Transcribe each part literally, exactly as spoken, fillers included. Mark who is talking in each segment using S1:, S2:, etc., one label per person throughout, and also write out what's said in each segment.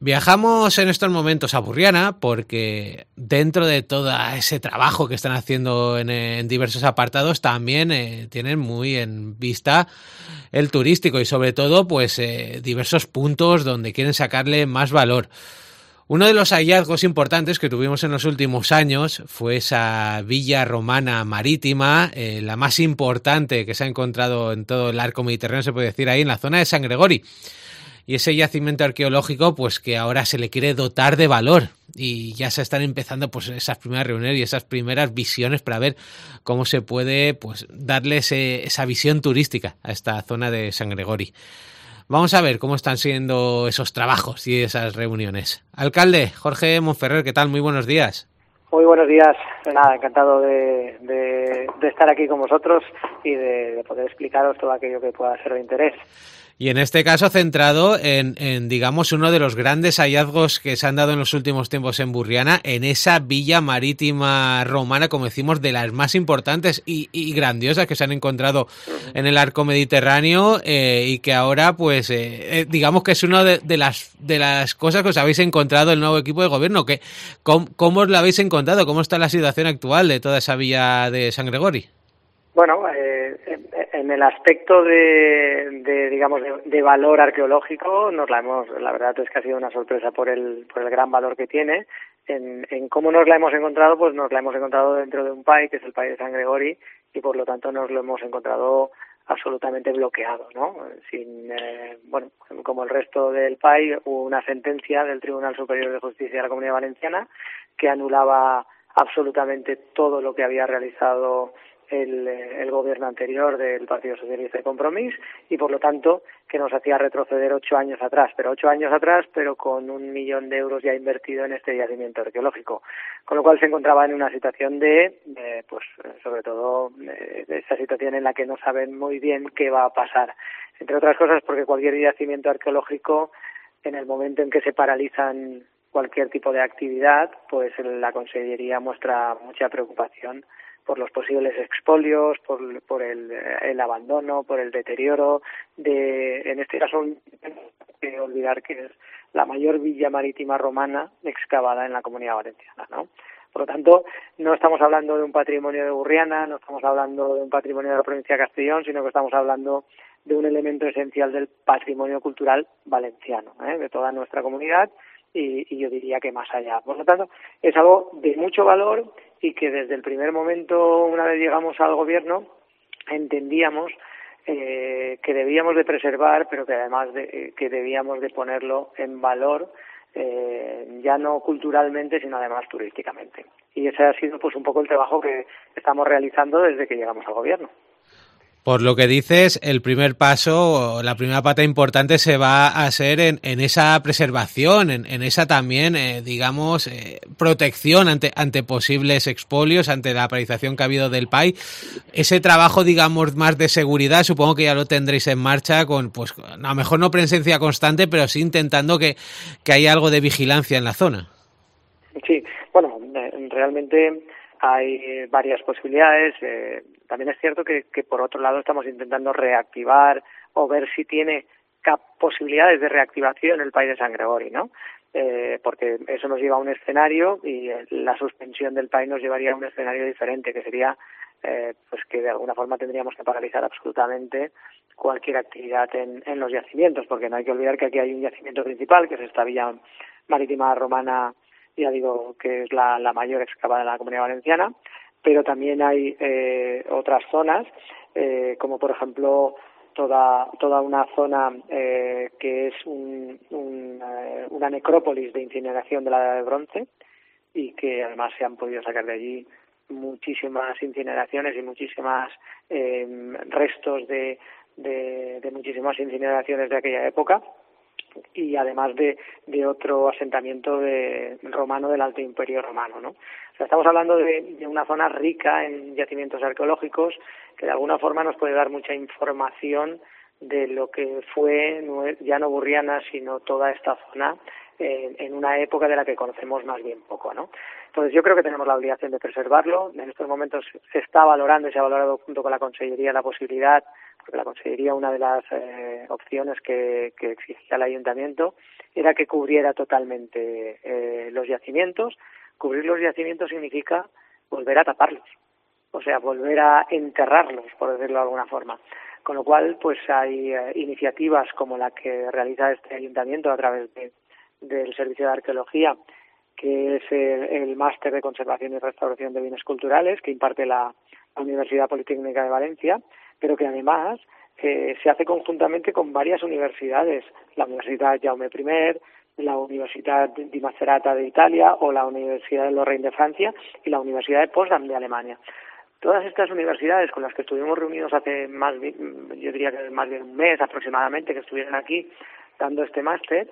S1: Viajamos en estos momentos a Burriana porque dentro de todo ese trabajo que están haciendo en, en diversos apartados también eh, tienen muy en vista el turístico y sobre todo pues eh, diversos puntos donde quieren sacarle más valor. Uno de los hallazgos importantes que tuvimos en los últimos años fue esa villa romana marítima, eh, la más importante que se ha encontrado en todo el arco mediterráneo, se puede decir ahí, en la zona de San Gregori. Y ese yacimiento arqueológico, pues que ahora se le quiere dotar de valor y ya se están empezando pues esas primeras reuniones y esas primeras visiones para ver cómo se puede pues darle ese, esa visión turística a esta zona de San Gregori. Vamos a ver cómo están siendo esos trabajos y esas reuniones. Alcalde Jorge Monferrer, ¿qué tal? Muy buenos días.
S2: Muy buenos días. Nada, encantado de, de, de estar aquí con vosotros y de, de poder explicaros todo aquello que pueda ser de interés.
S1: Y en este caso centrado en, en, digamos, uno de los grandes hallazgos que se han dado en los últimos tiempos en Burriana, en esa villa marítima romana, como decimos, de las más importantes y, y grandiosas que se han encontrado en el arco mediterráneo eh, y que ahora, pues, eh, eh, digamos que es una de, de las de las cosas que os habéis encontrado el nuevo equipo de gobierno. Que, ¿cómo, ¿Cómo os la habéis encontrado? ¿Cómo está la situación actual de toda esa villa de San Gregori?
S2: Bueno, eh, en el aspecto de, de digamos, de, de valor arqueológico, nos la hemos, la verdad es que ha sido una sorpresa por el, por el gran valor que tiene. En, en cómo nos la hemos encontrado, pues nos la hemos encontrado dentro de un país, que es el país de San Gregori, y por lo tanto nos lo hemos encontrado absolutamente bloqueado, ¿no? Sin, eh, bueno, como el resto del país, hubo una sentencia del Tribunal Superior de Justicia de la Comunidad Valenciana que anulaba absolutamente todo lo que había realizado El, el gobierno anterior del Partido Socialista de Compromís y por lo tanto que nos hacía retroceder ocho años atrás, pero ocho años atrás, pero con un millón de euros ya invertido en este yacimiento arqueológico, con lo cual se encontraba en una situación de, de pues sobre todo de, de esa situación en la que no saben muy bien qué va a pasar, entre otras cosas porque cualquier yacimiento arqueológico, en el momento en que se paralizan cualquier tipo de actividad, pues la Consellería muestra mucha preocupación por los posibles expolios, por, por el, el abandono, por el deterioro de, en este caso, no hay que olvidar que es la mayor villa marítima romana excavada en la Comunidad Valenciana, ¿no? Por lo tanto, no estamos hablando de un patrimonio de Burriana, no estamos hablando de un patrimonio de la provincia de Castellón, sino que estamos hablando de un elemento esencial del patrimonio cultural valenciano, ¿eh? De toda nuestra comunidad y, y yo diría que más allá. Por lo tanto, es algo de mucho valor y que desde el primer momento, una vez llegamos al gobierno, entendíamos eh, que debíamos de preservar, pero que además de, eh, que debíamos de ponerlo en valor, eh, ya no culturalmente, sino además turísticamente. Y ese ha sido pues un poco el trabajo que estamos realizando desde que llegamos al gobierno.
S1: Por lo que dices, el primer paso, la primera pata importante se va a hacer en, en esa preservación, en, en esa también, eh, digamos, eh, protección ante, ante posibles expolios, ante la paralización que ha habido del P A I. Ese trabajo, digamos, más de seguridad, supongo que ya lo tendréis en marcha con, pues, a lo mejor no presencia constante, pero sí intentando que, que haya algo de vigilancia en la zona.
S2: Sí, bueno, realmente hay varias posibilidades. Eh, también es cierto que, que, por otro lado, estamos intentando reactivar o ver si tiene posibilidades de reactivación el país de San Gregori, ¿no? Eh, porque eso nos lleva a un escenario y la suspensión del país nos llevaría a un escenario diferente, que sería eh, pues que de alguna forma tendríamos que paralizar absolutamente cualquier actividad en, en los yacimientos, porque no hay que olvidar que aquí hay un yacimiento principal, que es esta villa marítima romana, ya digo, que es la, la mayor excavada en la Comunidad Valenciana, pero también hay eh, otras zonas, eh, como por ejemplo toda toda una zona eh, que es un, un, eh, una necrópolis de incineración de la Edad de Bronce y que además se han podido sacar de allí muchísimas incineraciones y muchísimas eh, restos de, de, de muchísimas incineraciones de aquella época, y además de, de otro asentamiento de, romano del Alto Imperio Romano, ¿no? O sea, estamos hablando de, de una zona rica en yacimientos arqueológicos que de alguna forma nos puede dar mucha información de lo que fue ya no Burriana, sino toda esta zona en, en una época de la que conocemos más bien poco, ¿no? Entonces yo creo que tenemos la obligación de preservarlo. En estos momentos se está valorando y se ha valorado junto con la Consellería la posibilidad, porque la Consellería, una de las eh, opciones que, que exigía el Ayuntamiento era que cubriera totalmente eh, los yacimientos. Cubrir los yacimientos significa volver a taparlos, o sea, volver a enterrarlos, por decirlo de alguna forma. Con lo cual, pues hay eh, iniciativas como la que realiza este ayuntamiento a través de, del Servicio de Arqueología, que es el, el Máster de Conservación y Restauración de Bienes Culturales que imparte la, la Universidad Politécnica de Valencia, pero que además eh, se hace conjuntamente con varias universidades, la Universidad Jaume I, la Universidad di Macerata de Italia o la Universidad de Lorraine de Francia y la Universidad de Potsdam de Alemania. Todas estas universidades con las que estuvimos reunidos hace más, yo diría que más de un mes aproximadamente, que estuvieron aquí dando este máster,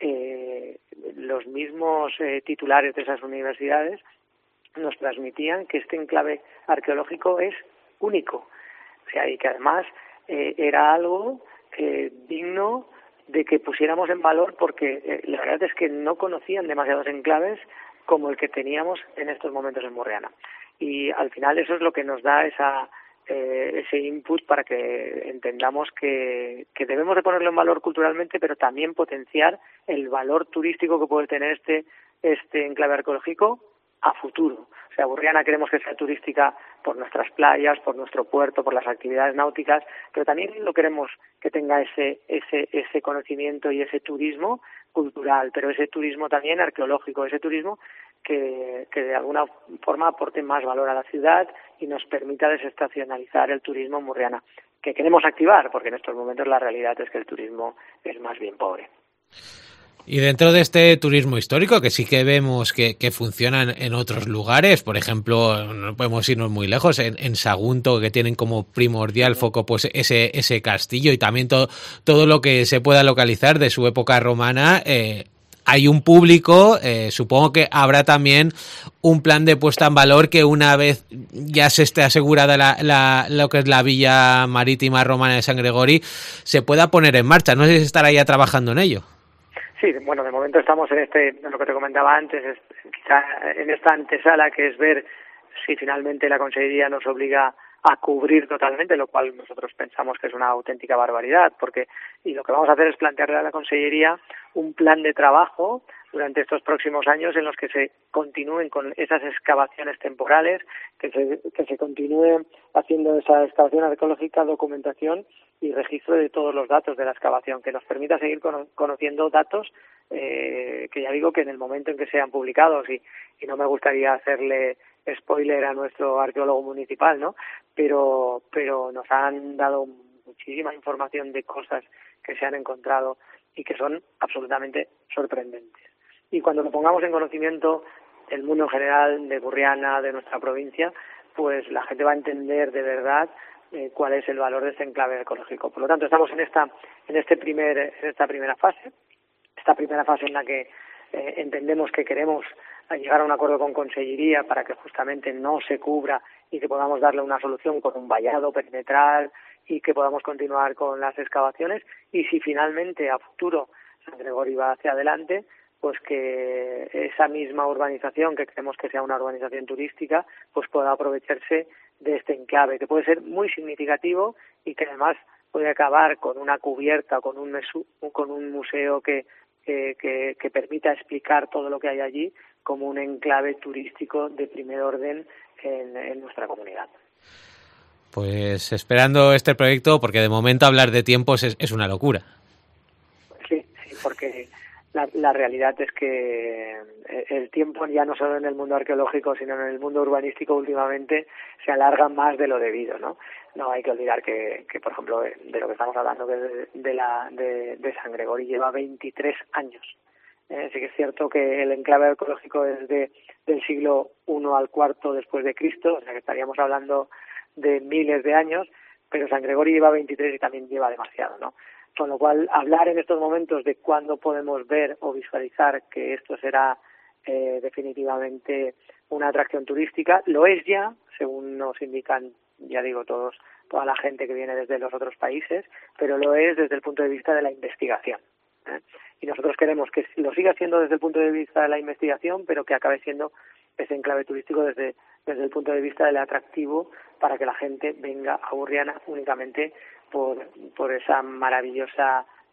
S2: eh, los mismos eh, titulares de esas universidades nos transmitían que este enclave arqueológico es único, o sea, y que además eh, era algo eh, digno de que pusiéramos en valor, porque eh, la verdad es que no conocían demasiados enclaves como el que teníamos en estos momentos en Borriana. Y al final eso es lo que nos da esa eh, ese input para que entendamos que, que debemos de ponerlo en valor culturalmente, pero también potenciar el valor turístico que puede tener este este enclave arqueológico a futuro. O sea, Borriana queremos que sea turística por nuestras playas, por nuestro puerto, por las actividades náuticas, pero también lo queremos que tenga ese ese ese conocimiento y ese turismo cultural, pero ese turismo también arqueológico, ese turismo que, que de alguna forma aporte más valor a la ciudad y nos permita desestacionalizar el turismo en Borriana, que queremos activar, porque en estos momentos la realidad es que el turismo es más bien pobre.
S1: Y dentro de este turismo histórico, que sí que vemos que, que funcionan en otros lugares, por ejemplo, no podemos irnos muy lejos, en, en Sagunto, que tienen como primordial foco pues ese ese castillo y también todo, todo lo que se pueda localizar de su época romana, eh, hay un público, eh, supongo que habrá también un plan de puesta en valor que una vez ya se esté asegurada la, la, lo que es la villa marítima romana de San Gregori, se pueda poner en marcha. No sé si estará ya trabajando en ello.
S2: Sí, bueno, de momento estamos en este, en lo que te comentaba antes, es, quizá en esta antesala, que es ver si finalmente la Consellería nos obliga a cubrir totalmente, lo cual nosotros pensamos que es una auténtica barbaridad, porque y lo que vamos a hacer es plantearle a la Consellería un plan de trabajo durante estos próximos años en los que se continúen con esas excavaciones temporales, que se, que se continúe haciendo esa excavación arqueológica, documentación y registro de todos los datos de la excavación, que nos permita seguir cono- conociendo datos eh, que ya digo que en el momento en que sean publicados, y, y no me gustaría hacerle spoiler a nuestro arqueólogo municipal, ¿no? Pero, pero nos han dado muchísima información de cosas que se han encontrado y que son absolutamente sorprendentes. Y cuando lo pongamos en conocimiento del mundo en general, de Borriana, de nuestra provincia, pues la gente va a entender de verdad eh, cuál es el valor de este enclave ecológico. Por lo tanto, estamos en esta en este primer en esta primera fase, esta primera fase en la que eh, entendemos que queremos llegar a un acuerdo con Consellería para que justamente no se cubra y que podamos darle una solución con un vallado perimetral y que podamos continuar con las excavaciones, y si finalmente a futuro San Gregori va hacia adelante, pues que esa misma urbanización, que queremos que sea una urbanización turística, pues pueda aprovecharse de este enclave, que puede ser muy significativo y que además puede acabar con una cubierta, con un, mesu, con un museo que, que, que, que permita explicar todo lo que hay allí como un enclave turístico de primer orden en, en nuestra comunidad.
S1: Pues esperando este proyecto, porque de momento hablar de tiempos es, es una locura.
S2: Sí, sí, porque la, la realidad es que el tiempo, ya no solo en el mundo arqueológico, sino en el mundo urbanístico, últimamente se alarga más de lo debido, ¿no? No hay que olvidar que, que por ejemplo, de lo que estamos hablando, que de, de, la, de, de San Gregori lleva veintitrés años. Eh, sí que es cierto que el enclave arqueológico es de, del siglo primero al cuarto después de Cristo, o sea que estaríamos hablando de miles de años, pero San Gregori lleva veintitrés y también lleva demasiado, ¿no? Con lo cual, hablar en estos momentos de cuándo podemos ver o visualizar que esto será eh, definitivamente una atracción turística, lo es ya, según nos indican, ya digo, todos, toda la gente que viene desde los otros países, pero lo es desde el punto de vista de la investigación, ¿eh? Y nosotros queremos que lo siga siendo desde el punto de vista de la investigación, pero que acabe siendo ese enclave turístico desde, desde el punto de vista del atractivo, para que la gente venga a Borriana únicamente por, por esa maravillosa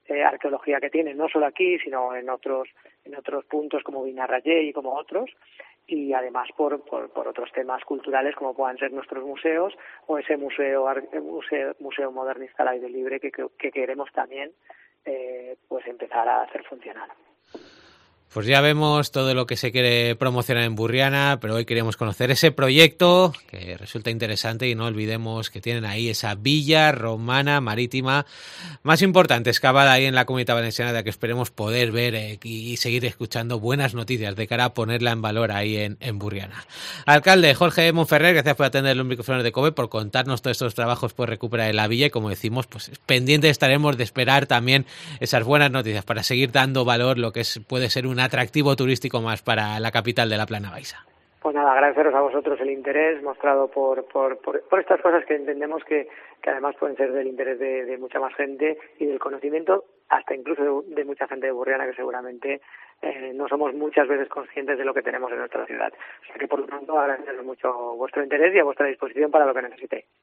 S2: eh, arqueología que tiene, no solo aquí, sino en otros en otros puntos como Vinarrayé y como otros, y además por, por, por otros temas culturales como puedan ser nuestros museos o ese museo museo, museo modernista al aire libre que, que, que queremos también eh, pues empezar a hacer funcionar.
S1: Pues ya vemos todo lo que se quiere promocionar en Burriana, pero hoy queríamos conocer ese proyecto que resulta interesante y no olvidemos que tienen ahí esa villa romana marítima más importante excavada ahí en la Comunidad Valenciana, de la que esperemos poder ver eh, y seguir escuchando buenas noticias de cara a ponerla en valor ahí en, en Burriana. Alcalde Jorge Monferrer, gracias por atender los micrófonos de COPE, por contarnos todos estos trabajos por recuperar la villa y, como decimos, pues pendientes estaremos de esperar también esas buenas noticias para seguir dando valor lo que es, puede ser una atractivo turístico más para la capital de la Plana Baixa.
S2: Pues nada, agradeceros a vosotros el interés mostrado por por, por, por estas cosas que entendemos que, que además pueden ser del interés de, de mucha más gente y del conocimiento hasta incluso de, de mucha gente de Burriana que seguramente eh, no somos muchas veces conscientes de lo que tenemos en nuestra ciudad. O sea que por lo tanto agradeceros mucho vuestro interés y a vuestra disposición para lo que necesitéis.